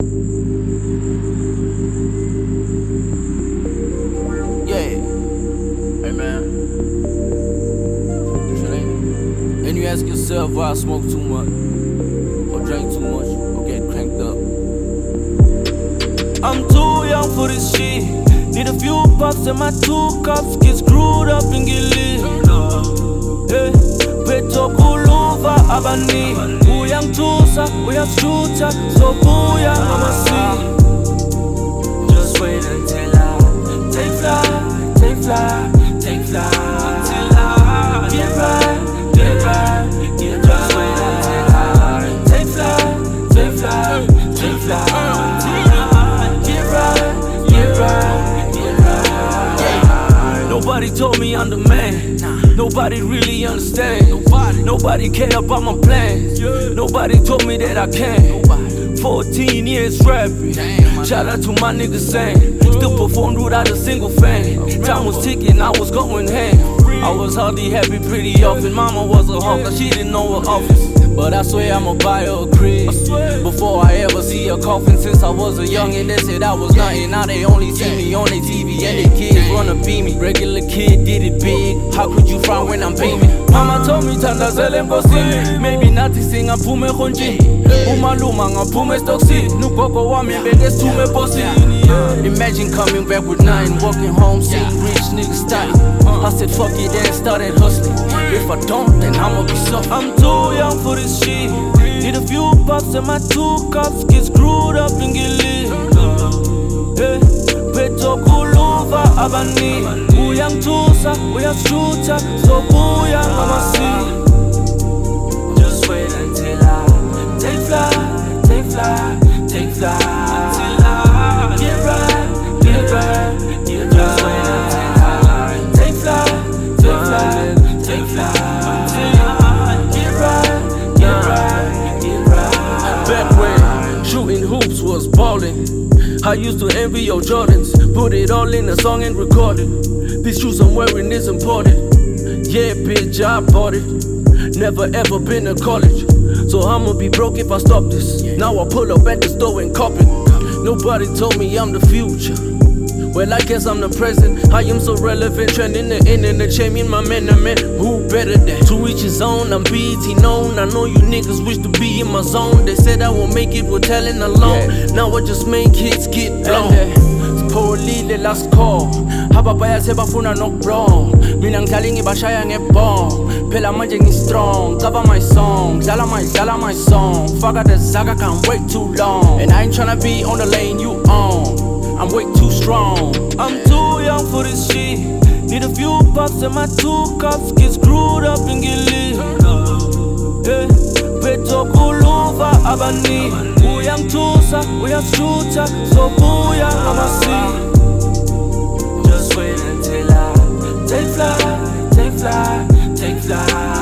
Yeah. Hey man. And you ask yourself why I smoke too much, or drink too much, or get cranked up. I'm too young for this shit. Need a few puffs and my 2 cups get screwed up and get lit. Hey, Beto kuluva abani. Uyangtusa, uyashutha, so buya mama see. Just wait until I take flight, take flight, take flight. Until I get right, get right, get right. Just wait until I take flight, take flight, take flight. Get right, get right, get right. Nobody told me I'm the man. Nobody really understand. Nobody care about my plans. Nobody told me that I can. 14 years rapping. Shout out to my niggas saying. Still performed without a single fan. Time was ticking, I was going ham. I was hardly happy pretty often. Mama was a hawker, she didn't know her office. But I swear I'ma buy her a crib before I ever see a coffin. Since I was a youngin', they said I was nothing. Now they only see me on their TV and their kids wanna be me. Regular kid did it big. How could you frown when I'm beaming? Mama told me thandazele ngosini. Maybe nathi singaphume khonjini. Umaluma ngaphume stocksini. Nugogo wami bekesithume posini. Imagine coming back with 9, walking home, seeing rich niggas starting. I said fuck it and started hustling. If I don't, then I'ma be suffering. I'm too young for this shit. Need a few puffs and my 2 cups get screwed up and get lit. Hey, Beto kuluva abani. Uyangtusa, uyashutha, so buya mama see. Just wait until I take flight, take flight, take flight. Until I get right, get right, get right. Just wait until I take flight, take flight, take flight. Until I get right, get right, get right. Back when shooting hoops was ballin', I used to envy your Jordans. Put it all in a song and record it. These shoes I'm wearing is imported. Yeah, bitch, I bought it. Never ever been to college, so I'ma be broke if I stop this. Now I pull up at the store and cop it. Nobody told me I'm the future. Well, I guess I'm the present. I am so relevant, trending the internet, shaming my man. Who better than? To each his own, I'm BET known. I know you niggas wish to be in my zone. They said I won't make it with talent alone. Now I just make hits get blown. Sipholile last call. Ababaya sebafuna nokubro. Mina ngidlala ngibashaya ngebomb. Phela manje ngi-strong, cover my song. Dlala my song. Faka the zaga, can't wait too long. And I ain't tryna be on the lane you on. I'm way too strong. I'm too young for this shit. Need a few puffs and my 2 cups get screwed up and get lit. Hey, Beto kuluva abani. Uyangtusa, uyashutha, so buya mama see. Just wait until I take flight, take flight, take flight.